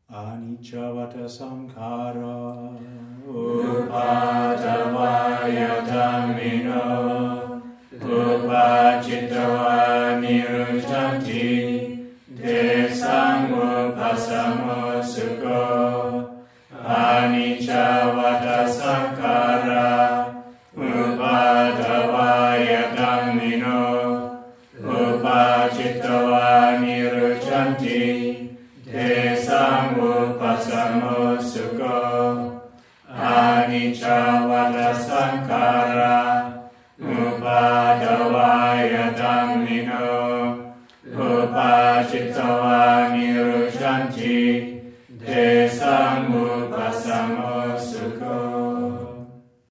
Anicca vata sankhara Upadavaya dhammino Upajitava niruchanti Desang upasamo sukho Anicca vata sankhara Upadavaya dhammino Upajitava niruchanti Desang upasamo sukho Anicca vata sankhara Upadavaya dhammino Upajitava niruchanti